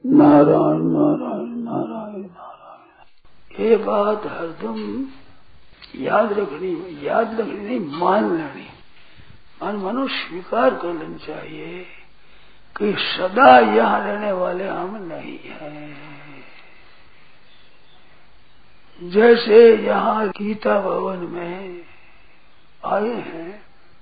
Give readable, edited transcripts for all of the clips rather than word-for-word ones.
नारायण नारायण नारायण नारायण। ये बात हरदम याद रखनी नहीं, मान लेनी। मानो स्वीकार कर लेना चाहिए कि सदा यहाँ रहने वाले हम नहीं हैं। जैसे यहाँ गीता भवन में आए हैं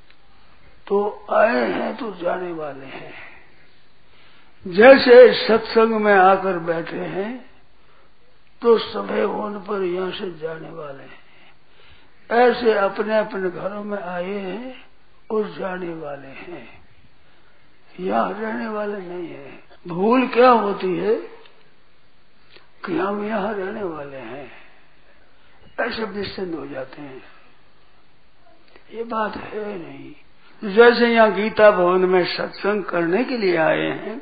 तो जाने वाले हैं। जैसे सत्संग में आकर बैठे हैं तो समय होने पर यहाँ से जाने वाले हैं। ऐसे अपने अपने घरों में आए हैं और जाने वाले हैं, यहाँ रहने वाले नहीं है। भूल क्या होती है कि हम यहाँ रहने वाले हैं, ऐसे निश्चिंत हो जाते हैं। ये बात है नहीं। जैसे यहाँ गीता भवन में सत्संग करने के लिए आए हैं,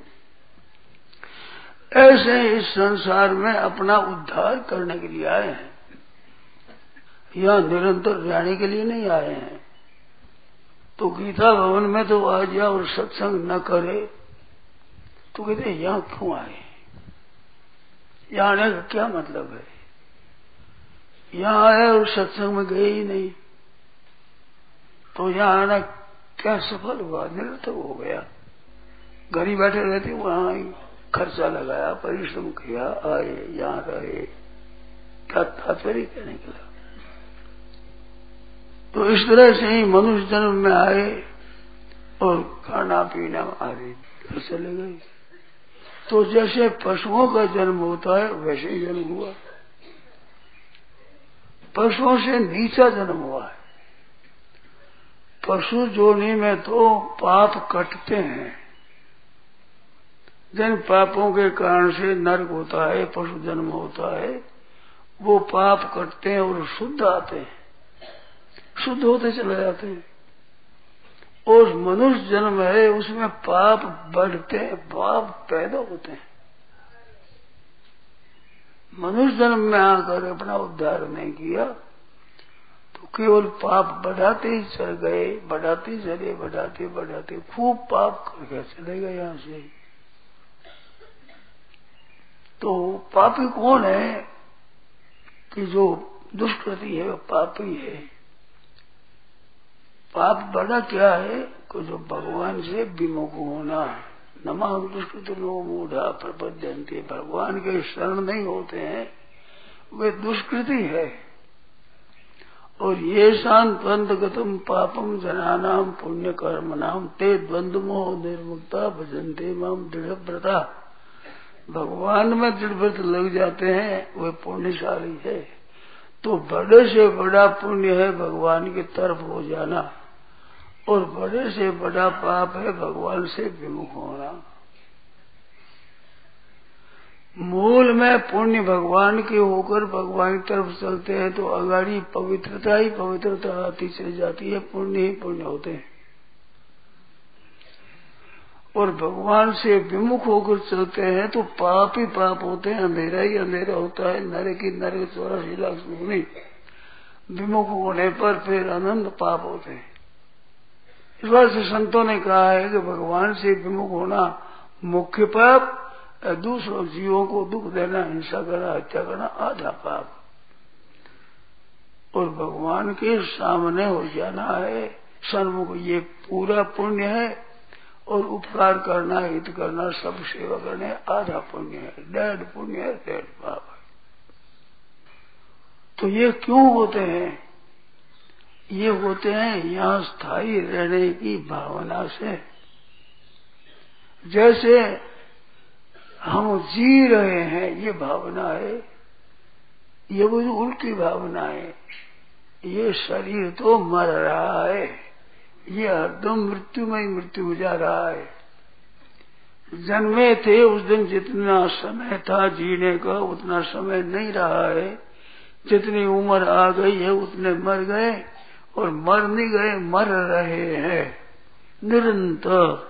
ऐसे इस संसार में अपना उद्धार करने के लिए आए हैं। यहाँ निरंतर रहने के लिए नहीं आए हैं। तो गीता भवन में तो आ जाए और सत्संग न करे तो कहते यहाँ क्यों आए, यहाँ आने का क्या मतलब है। यहाँ आए और सत्संग में गए ही नहीं तो यहाँ आना क्या सफल हुआ, निरर्थक हो गया। घर ही बैठे रहते, वहां खर्चा लगाया, परिश्रम किया, आए यहाँ रहे, क्या तात्पर्य क्या निकला। तो इस तरह से ही मनुष्य जन्म में आए और खाना पीना आदि चले गए। तो जैसे पशुओं का जन्म होता है वैसे ही जन्म हुआ। पशुओं से नीचा जन्म हुआ है। पशु जोनि में तो पाप कटते हैं। जिन पापों के कारण से नरक होता है, पशु जन्म होता है, वो पाप कटते हैं और शुद्ध आते हैं, शुद्ध होते चले जाते हैं। और मनुष्य जन्म है उसमें पाप बढ़ते हैं, पाप पैदा होते हैं। मनुष्य जन्म में आकर अपना उद्धार नहीं किया तो केवल पाप बढ़ाते ही चल गए, बढ़ाते खूब पाप करके चले गए यहाँ से। तो पापी कौन है कि जो दुष्कृति है वो पापी है। पाप बड़ा क्या है कि जो भगवान से विमुख होना। नमा दुष्कृत नो मूढ़ा प्रपद्यन्ते, भगवान के शरण नहीं होते हैं वे दुष्कृति है। और ये शांत गतम पापम जनानाम पुण्य कर्म नाम ते द्वंद्व मोह निर्मुक्ता भजन्ते माम दृढ़ व्रता। भगवान में दृढ़ व्रत लग जाते हैं वे पुण्यशाली है। तो बड़े से बड़ा पुण्य है भगवान की तरफ हो जाना और बड़े से बड़ा पाप है भगवान से विमुख होना। मूल में पुण्य भगवान के होकर भगवान की तरफ चलते हैं तो अगाड़ी पवित्रता ही पवित्रता आती चली जाती है, पुण्य ही पुण्य होते हैं। और भगवान से विमुख होकर चलते हैं तो पाप ही पाप होते हैं, अंधेरा ही अंधेरा होता है। नरक ही नरक 84 लाख सुनी। विमुख होने पर फिर अनंत पाप होते हैं। इस बार से संतों ने कहा है कि भगवान से विमुख होना मुख्य पाप, दूसरों जीवों को दुख देना, हिंसा करना, हत्या करना आधा पाप। और भगवान के सामने हो जाना है सन्मुख, ये पूरा पुण्य है। और उपकार करना, हित करना, सब सेवा करने आधा पुण्य है, 1.5 पुण्य है, 1.5 पाप है। तो ये क्यों होते हैं? ये होते हैं यहाँ स्थायी रहने की भावना से। जैसे हम जी रहे हैं ये भावना है, ये वो उल्टी भावना है। ये शरीर तो मर रहा है, ये हरदम मृत्यु में ही मृत्यु हो जा रहा है। जन्मे थे उस दिन जितना समय था जीने का उतना समय नहीं रहा है। जितनी उम्र आ गई है उतने मर गए, और मर नहीं गए, मर रहे हैं निरंतर।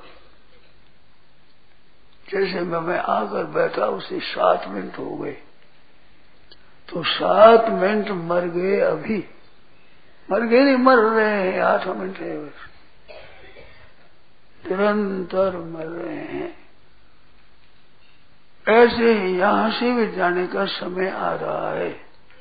जैसे मैं आकर बैठा उसे 7 मिनट हो गए तो 7 मिनट मर गए। अभी मर गए नहीं, मर रहे हैं, 8 मिनट है बस, निरंतर मर रहे हैं। ऐसे यहाँ से भी जाने का समय आ रहा है।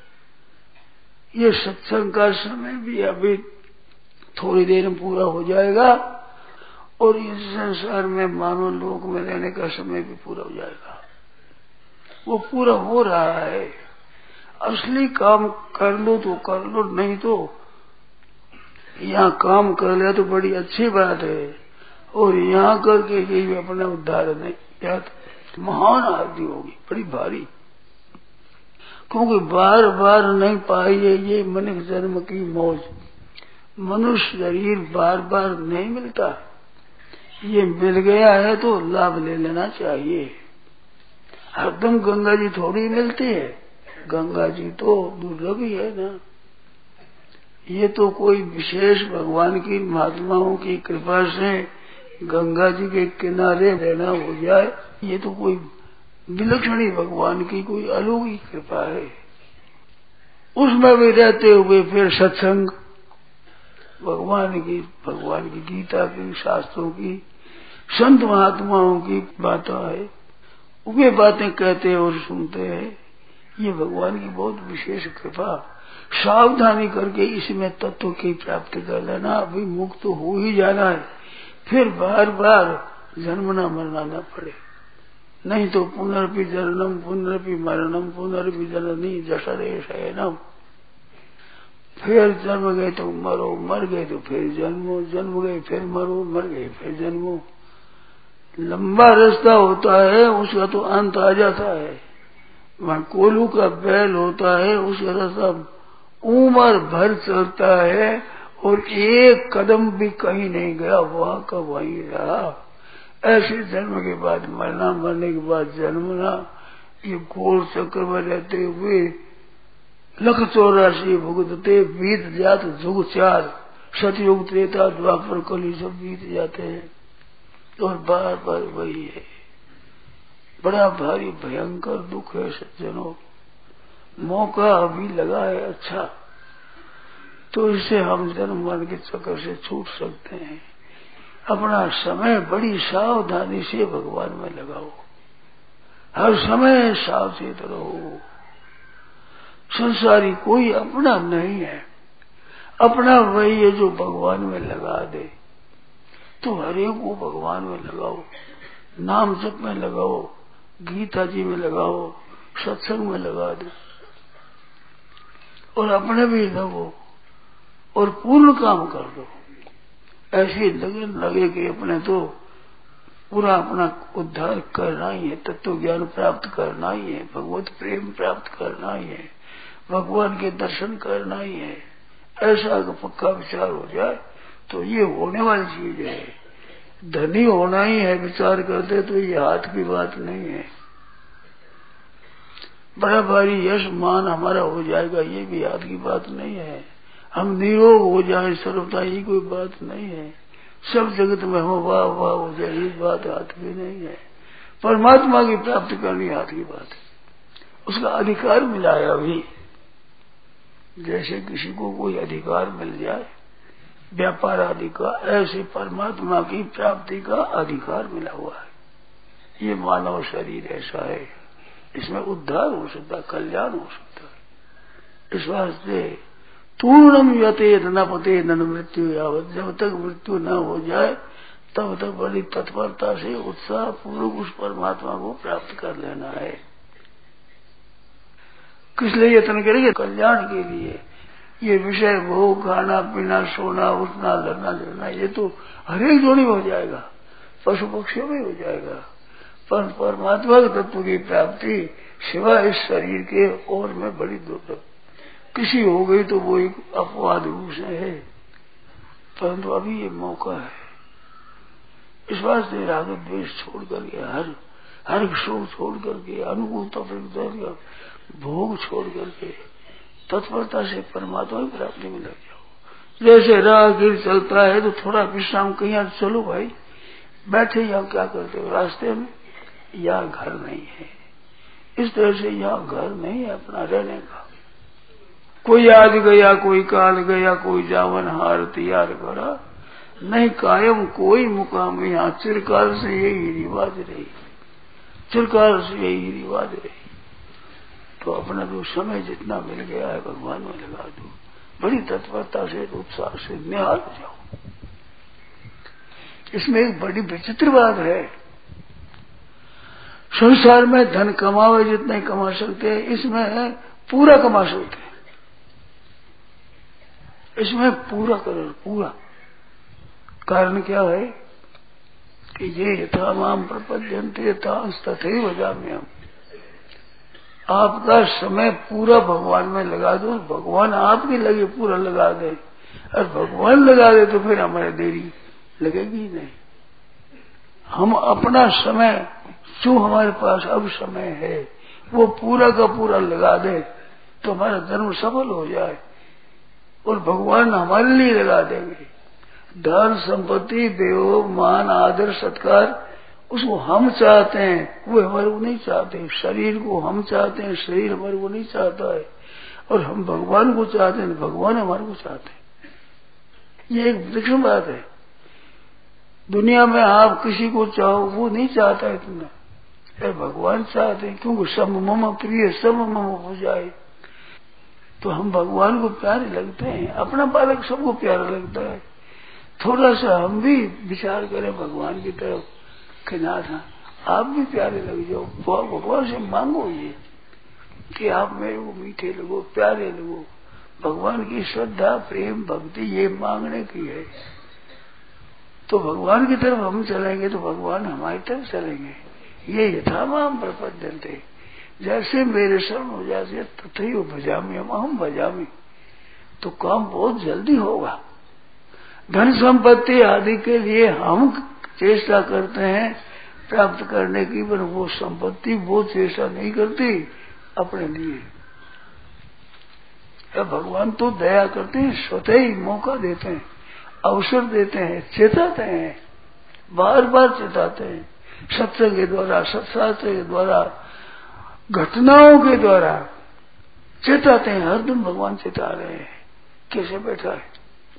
ये सत्संग का समय भी अभी थोड़ी देर में पूरा हो जाएगा और इस संसार में मानव लोक में रहने का समय भी पूरा हो जाएगा। वो पूरा हो रहा है। असली काम कर लो तो कर लो, नहीं तो यहाँ काम कर लिया तो बड़ी अच्छी बात है, और यहाँ करके ये अपना उद्धार नहीं किया तो महान आदि होगी, बड़ी भारी। क्योंकि बार बार नहीं पाई है ये मनुष्य जन्म की मौज। मनुष्य शरीर बार बार नहीं मिलता, ये मिल गया है तो लाभ ले लेना चाहिए। हरदम गंगा जी थोड़ी मिलती है, गंगा जी तो दुर्लभ ही है ना। ये तो कोई विशेष भगवान की महात्माओं की कृपा से गंगा जी के किनारे रहना हो जाए, ये तो कोई विलक्षण ही भगवान की कोई अलौकिक कृपा है। उसमें भी रहते हुए फिर सत्संग, भगवान की गीता की, शास्त्रों की, संत महात्माओं की बातें है, वे बातें कहते और सुनते हैं। ये भगवान की बहुत विशेष कृपा। सावधानी करके इसमें तत्व की प्राप्ति कर लेना, अभी मुक्त हो ही जाना है, फिर बार बार जन्मना मरना न पड़े। नहीं तो पुनर्पि जन्म पुनर्पि मरणम पुनर्पि जननी जठरे शयनम। फिर जन्म गए तो मरो, मर गए तो फिर जन्मो, जन्म गए फिर मरो, मर गए फिर जन्मो। लंबा रास्ता होता है, उसका तो अंत आ जाता है। वहां कोलू का बैल होता है, उसका रास्ता उम्र भर चलता है और एक कदम भी कहीं नहीं गया, वहां का वहीं रहा। ऐसे जन्म के बाद मरना, मरने के बाद जन्मना, ये गोल चक्र में रहते हुए 184 भुगतते बीत जात जुग 4, सतयुग त्रेता द्वापर कली सब बीत जाते हैं और बार बार वही है। बड़ा भारी भयंकर दुख है सज्जनों। मौका अभी लगा है अच्छा, तो इससे हम जन्म मरण के चक्कर से छूट सकते हैं। अपना समय बड़ी सावधानी से भगवान में लगाओ, हर समय सावचेत रहो। संसारी कोई अपना नहीं है, अपना वही है जो भगवान में लगा दे। तो हरेक को भगवान में लगाओ, नाम जप में लगाओ, गीता जी में लगाओ, सत्संग में लगा दो और अपने भी लगो और पूर्ण काम कर दो। ऐसे लगे कि अपने तो पूरा अपना उद्धार करना ही है, तत्व ज्ञान प्राप्त करना ही है, भगवत प्रेम प्राप्त करना ही है, भगवान के दर्शन करना ही है। ऐसा अगर पक्का विचार हो जाए तो ये होने वाली चीज है। धनी होना ही है विचार करते तो ये हाथ की बात नहीं है। बड़ा भारी यश मान हमारा हो जाएगा, ये भी हाथ की बात नहीं है। हम निरोग हो जाए सर्वथा, ये कोई बात नहीं है। सब जगत में हो वाह वाह हो जाए, ये बात हाथ की नहीं है। परमात्मा की प्राप्ति करनी हाथ की बात है, उसका अधिकार मिला है अभी। जैसे किसी को कोई अधिकार मिल जाए, व्यापार अधिकार, ऐसे परमात्मा की प्राप्ति का अधिकार मिला हुआ है। ये मानव शरीर ऐसा है, इसमें उद्धार हो सकता है, कल्याण हो सकता है। इस वास्ते पूर्णम यते न पते न मृत्यु यावत, जब तक मृत्यु न हो जाए तब तक बड़ी तत्परता से उत्साह पूर्वक उस परमात्मा को प्राप्त कर लेना है। किस लिए यत्न करेंगे? कल्याण के लिए। ये विषय भोग, खाना पीना, सोना, उठना, लड़ना झगड़ना, ये तो हरेक जोड़ी हो जाएगा, पशु पक्षियों में हो जाएगा। पर परमात्मा के तत्व की प्राप्ति सिवाय इस शरीर के और में बड़ी दुर्लभ। किसी हो गई तो वो एक अपवाद रूप से है, परंतु अभी ये मौका है। इस वास्ते राग द्वेष छोड़ करके, हर शोक छोड़ करके, अनुकूलता भोग छोड़ करके तत्परता से परमात्मा की प्राप्ति में लग जाओ। जैसे राहगीर चलता है तो थोड़ा विश्राम, कहीं चलो भाई, बैठे यहाँ क्या करते हो रास्ते में, यहाँ घर नहीं है। इस तरह से यहाँ घर नहीं है अपना रहने का। कोई आज गया, कोई काल गया, कोई जावन हार तैयार करा, नहीं कायम कोई मुकाम। यहाँ चिरकाल से यही रिवाज रही। चिरकाल से यही रिवाज है। तो अपना जो समय जितना मिल गया है भगवान में लगा दो, बड़ी तत्परता से उत्साह से निहाल हो जाओ। इसमें एक बड़ी विचित्र बात है, संसार में धन कमावे जितना ही कमा सकते हैं, इसमें पूरा कमा सकते हैं, इसमें पूरा करो पूरा। कारण क्या है कि ये यथा माम प्रपद्यन्ते यथा तथैव वदामि हम। आपका समय पूरा भगवान में लगा दो, भगवान आपके लगे पूरा लगा दे, और भगवान लगा दे तो फिर हमारे देरी लगेगी नहीं। हम अपना समय जो हमारे पास अब समय है वो पूरा का पूरा लगा दे तो हमारा धर्म सफल हो जाए, और भगवान हमारे लिए लगा देंगे। धन संपत्ति देव मान आदर सत्कार उसको हम चाहते हैं, वो हमारे को नहीं चाहते। शरीर को हम चाहते हैं, शरीर हमारे को नहीं चाहता है, और हम भगवान को चाहते हैं, भगवान हमारे को चाहते हैं। ये एक विलक्षण बात है। दुनिया में आप किसी को चाहो वो नहीं चाहता इतना, पर भगवान चाहते हैं, क्योंकि सब मम प्रिय सब मम हो जाए। तो हम भगवान को प्यारे लगते हैं, अपना बालक सबको प्यारा लगता है। थोड़ा सा हम भी विचार करें भगवान की तरफ कि नाथ आप भी प्यारे लग जाओ। भगवान से मांगो ये कि आप मेरे को मीठे लगो, प्यारे लगो। भगवान की श्रद्धा प्रेम भक्ति ये मांगने की है। तो भगवान की तरफ हम चलेंगे तो भगवान हमारी तरफ चलेंगे। ये यथा माम प्रपद्यन्ते, जैसे मेरे शरण हो जाते तथैव भजामि हम भजामि, तो काम बहुत जल्दी होगा। धन संपत्ति आदि के लिए हम चेष्टा करते हैं प्राप्त करने की, पर वो संपत्ति वो चेष्टा नहीं करती अपने लिए। भगवान तो दया करते हैं, स्वतः ही मौका देते हैं, अवसर देते हैं, चेताते हैं, बार बार चेताते हैं, सत्संग के द्वारा, सत्शास्त्र के द्वारा, घटनाओं के द्वारा चेताते हैं। हर दिन भगवान चेता रहे हैं। कैसे बैठा है,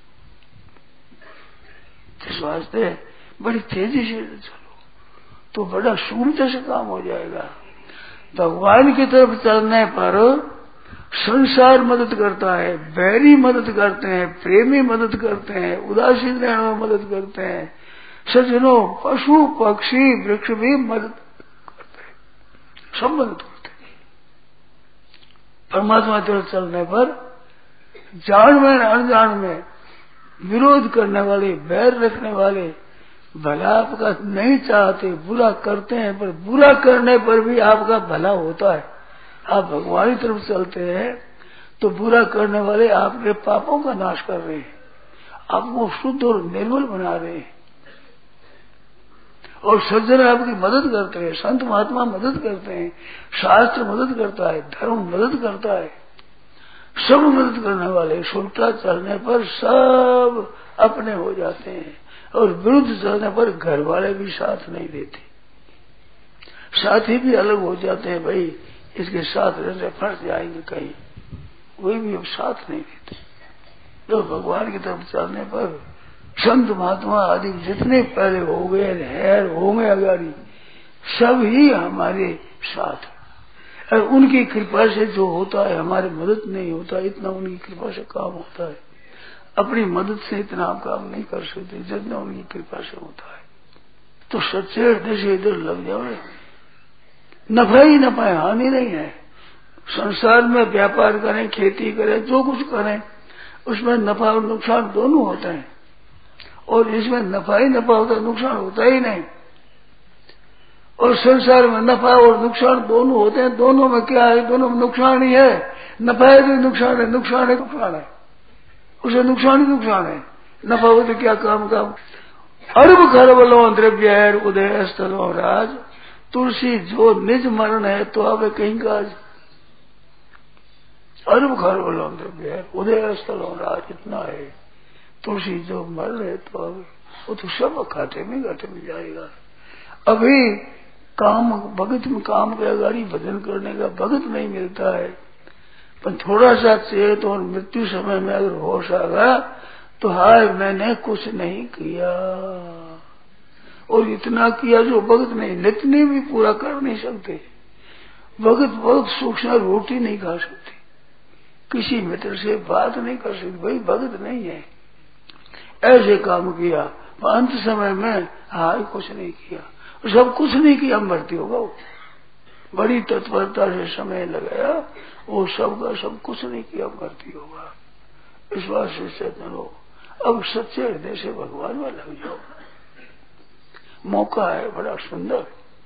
इस वास्ते बड़ी तेजी से चलो तो बड़ा सुगमता से काम हो जाएगा। भगवान की तरफ चलने पर संसार मदद करता है, बैरी मदद करते हैं, प्रेमी मदद करते हैं, उदासीन रहने में मदद करते हैं, सज्जनों पशु पक्षी वृक्ष भी मदद करते हैं, सब मदद करते हैं। परमात्मा की तरफ चलने पर जान में अनजान में विरोध करने वाले, बैर रखने वाले, भला आपका नहीं चाहते, बुरा करते हैं, पर बुरा करने पर भी आपका भला होता है। आप भगवान की तरफ चलते हैं तो बुरा करने वाले आपके पापों का नाश कर रहे हैं, आपको शुद्ध और निर्मल बना रहे हैं, और सज्जन आपकी मदद करते हैं, संत महात्मा मदद करते हैं, शास्त्र मदद करता है, धर्म मदद करता है, सब मदद करने वाले। सुलटा चलने पर सब अपने हो जाते हैं, और विरुद्ध चलने पर घर वाले भी साथ नहीं देते, साथी भी अलग हो जाते हैं। भाई इसके साथ रहने फंस जाएंगे कहीं, वही भी अब साथ नहीं देते। तो भगवान की तरफ चलने पर संत महात्मा आदि जितने पहले हो गए हैं होंगे अगाड़ी, सब ही हमारे साथ। और उनकी कृपा से जो होता है, हमारी मदद नहीं होता, इतना उनकी कृपा से काम होता है। अपनी मदद से इतना आप काम नहीं कर सकते जितना उनकी कृपा से होता है। तो सच्चे हृदय से इधर लग जाओ, नफा ही नफा है, हानि नहीं है। संसार में व्यापार करें, खेती करें, जो कुछ करें, उसमें नफा और नुकसान दोनों होते हैं, और इसमें नफा ही नफा होता है, नुकसान होता ही नहीं। और संसार में नफा और नुकसान दोनों होते हैं, दोनों में क्या है, दोनों में नुकसान ही है। नफा है तो नुकसान है, नुकसान है नुकसान है, उसे नुकसान ही नुकसान है। नफा हो तो क्या काम का। अरब खरबलो द्रव्य है उदय स्थलो राज, तुलसी जो निज मरण है तो अब कहीं काज। अरब खरबलो द्रव्य है उदय स्थलो राज, इतना है। तुलसी जो मरण है तो अब वो तो सब खाते में घाटे में जाएगा। अभी काम भगत में काम के अगाड़ी भजन करने का भगत नहीं मिलता है, पर थोड़ा सा चेत और मृत्यु समय में अगर होश आ गया तो हाय मैंने कुछ नहीं किया, और इतना किया जो भगत नहीं, नित्य भी पूरा कर नहीं सकते। भगत बहुत सूक्ष्म रोटी नहीं खा सकते, किसी मित्र से बात नहीं कर सकते, भाई भगत नहीं है। ऐसे काम किया, अंत समय में हाय कुछ नहीं किया, सब कुछ नहीं किया, मरती होगा वो। बड़ी तत्परता से समय लगाया, वो सब का सब कुछ नहीं किया, मरती होगा। इस बात से चेतन हो, अब सच्चे हृदय से भगवान में लग जाओ। मौका है बड़ा सुंदर,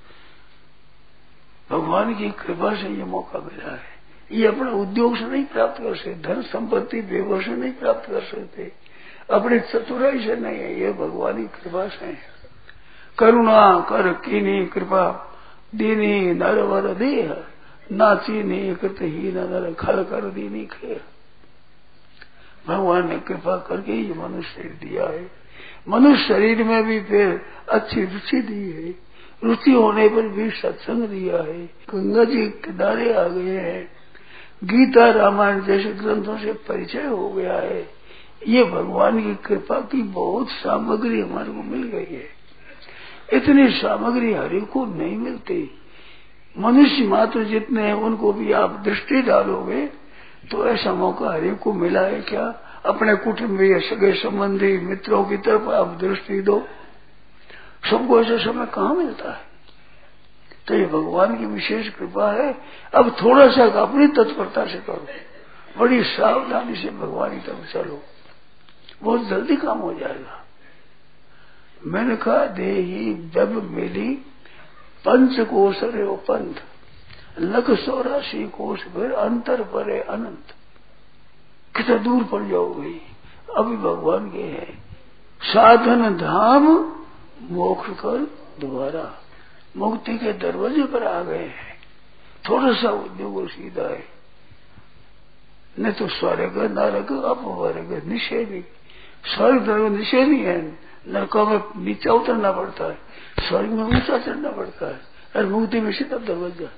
भगवान की कृपा से ये मौका मिला है। ये अपने उद्योग से नहीं प्राप्त कर सकते, धन संपत्ति बेगों से नहीं प्राप्त कर सकते, अपनी चतुराई से नहीं है, ये भगवान की कृपा से है। करुणा कर कीनी कृपा दीनी नरवर देह, नाची नहीं कृत ही नर खल कर दीनी खेर। भगवान ने कृपा करके ये मनुष्य शरीर दिया है। मनुष्य शरीर में भी फिर अच्छी रुचि दी है, रुचि होने पर भी सत्संग दिया है। गंगा जी किनारे आ गए हैं, गीता रामायण जैसे ग्रंथों से परिचय हो गया है। ये भगवान की कृपा की बहुत सामग्री हमारे को मिल गई है। इतनी सामग्री हरि को नहीं मिलती। मनुष्य मात्र जितने हैं उनको भी आप दृष्टि डालोगे तो ऐसा मौका हरि को मिला है क्या? अपने कुटुंबीय सगे संबंधी मित्रों की तरफ आप दृष्टि दो, सबको ऐसा समय कहाँ मिलता है? तो ये भगवान की विशेष कृपा है। अब थोड़ा सा अपनी तत्परता से करो, बड़ी सावधानी से भगवान की तरफ चलो, बहुत जल्दी काम हो जाएगा। मैंने कहा देही जब मिली पंचकोश रे पंथ, 184 कोश फिर अंतर परे अनंत। कितना दूर पड़ जाओगे, अभी भगवान के है साधन धाम मोक्ष कर दोबारा, मुक्ति के दरवाजे पर आ गए हैं। थोड़ा सा उद्योग सीधा है, नहीं तो स्वर्ग नरक अपवर्ग निषेधी। स्वर्ग नरक निषेधी है, नरकों में नीचा उतरना पड़ता है, स्वर्ग में ऊंचा चढ़ना पड़ता है, और मुक्ति में सीधा दरवाजा।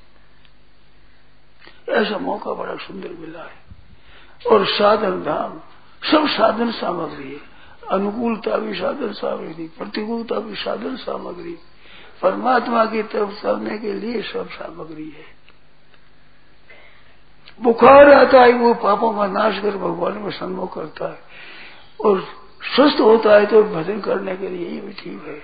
ऐसा मौका बड़ा सुंदर मिला है। और साधन धाम सब साधन सामग्री है, अनुकूलता भी साधन सामग्री, प्रतिकूलता भी साधन सामग्री, परमात्मा की तरफ चलने के लिए सब सामग्री है। बुखार आता है वो पापों का नाश कर भगवान में सम्मुख करता है, और स्वस्थ होता है तो भजन करने के लिए ये भी ठीक है।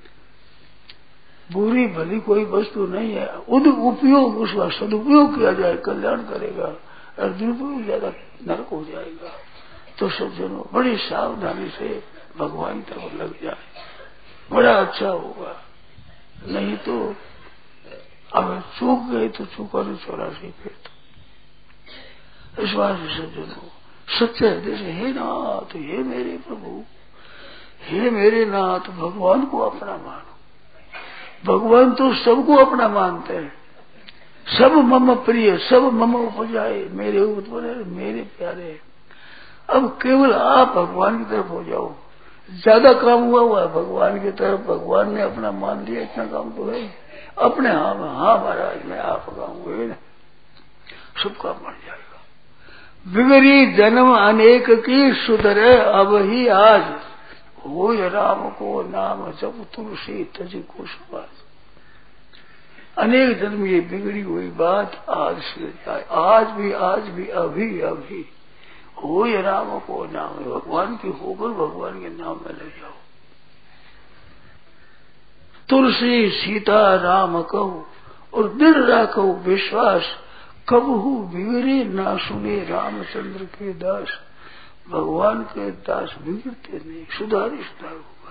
बुरी भली कोई वस्तु नहीं है, उपयोग उसका सदुपयोग किया जाए कल्याण करेगा, और दुरुपयोग ज्यादा नरक हो जाएगा। तो सज्जनों बड़ी सावधानी से भगवान की तरफ लग जाए, बड़ा अच्छा होगा। नहीं तो अगर चूक गए तो चूका नहीं 84 फिर तो। इस बात से सज्जनों सच्चे हृदय से हे नाथ, हे मेरे प्रभु, हे मेरे नाथ, भगवान को अपना मानो। भगवान तो सबको अपना मानते हैं, सब मम प्रिय, सब मम उपजाए, मेरे उत्पन्न मेरे प्यारे। अब केवल आप भगवान की तरफ हो जाओ, ज्यादा काम हुआ है भगवान की तरफ, भगवान ने अपना मान लिया, इतना काम तो है अपने। हाँ महाराज मैं आपका हूँ, सब काम बन जाएगा। बिगड़ी जन्म अनेक की सुधरे अब ही आज, हो राम को नाम जब तुलसी तज कुशवास। अनेक जन्म ये बिगड़ी हुई बात आज सुधर जाए, आज भी अभी अभी। हो राम को नाम, भगवान की होकर भगवान के नाम में लग जाओ। तुलसी सीता राम कहो और दृढ़ रखो विश्वास, कबहू बिगड़े ना सुने रामचंद्र के दास। भगवान के दास बिगड़ते नहीं, सुधार होगा।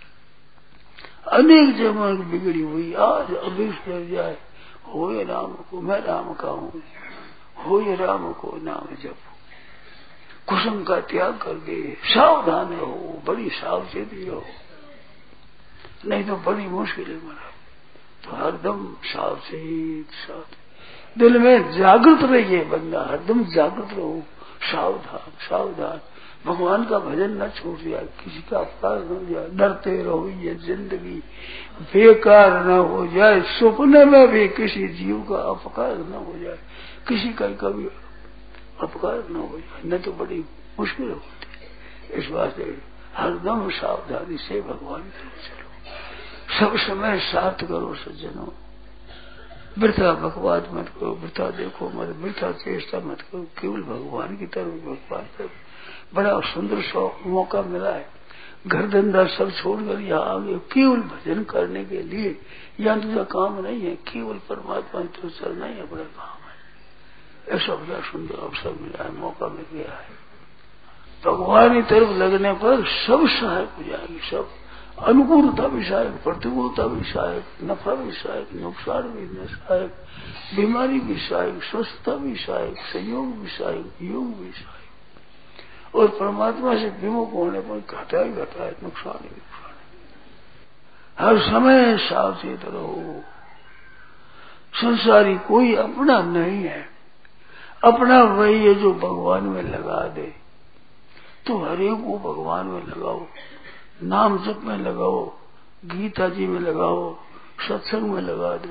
अनेक जन्म बिगड़ी हुई आज अभी सुधर जाए। हो राम को, मैं राम का हूँ, हो राम को नाम जपो। कुसुम का त्याग करके सावधान हो, बड़ी सावचेती हो, नहीं तो बड़ी मुश्किलें मना। तो हरदम सावचेत दिल में जागृत रहिए बंदा, हरदम जागृत रहो, सावधान सावधान। भगवान का भजन न छूट जाए, किसी का अपकार न हो जाए, डरते रहो ये जिंदगी बेकार न हो जाए, सपने में भी किसी जीव का अपकार न हो जाए, किसी का कभी अपकार न हो जाए, न तो बड़ी मुश्किल होती है। इस बात से हरदम सावधानी से भगवान की तरफ चलो। सब समय साथ करो सज्जनों, वृथा बकवाद मत करो, वृथा देखो मत, वृथा चेष्टा मत करो, केवल भगवान की तरफ भगवान तरफ। बड़ा सुंदर मौका मिला है, घर धंधा सब छोड़कर यहाँ आ गए केवल भजन करने के लिए। यहाँ तुझा काम नहीं है, केवल परमात्मा तो चलना ही अपना काम है। ऐसा बड़ा सुंदर अवसर मिला है, मौका मिल गया है। भगवान की तरफ लगने पर सब सहायक हो जाएगी, सब अनुकूलता भी सहायक, प्रतिकूलता भी सहायक, नफा भी सहायक, नुकसान भी सहायक, बीमारी भी सहायक, स्वस्थता भी सहायक, संयोग भी सहायक, योग भी सहायक। और परमात्मा से विमुख होने पर घटा ही घटा है, नुकसान ही नुकसान है। हर समय सावचेत रहो। संसारी कोई अपना नहीं है, अपना वही है जो भगवान में लगा दे। तो हरेक को भगवान में लगाओ, नाम जप में लगाओ, गीता जी में लगाओ, सत्संग में लगा दो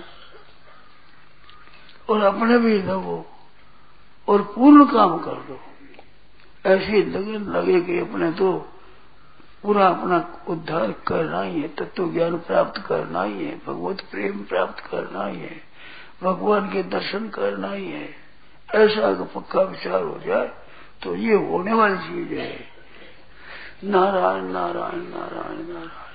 और अपने भी लगो और पूर्ण काम कर दो। ऐसी लगन लगे कि अपने तो पूरा अपना उद्धार करना ही है, तत्व ज्ञान प्राप्त करना ही है, भगवत प्रेम प्राप्त करना ही है, भगवान के दर्शन करना ही है। ऐसा अगर पक्का विचार हो जाए तो ये होने वाली चीज है। नारायण नारायण नारायण नारायण।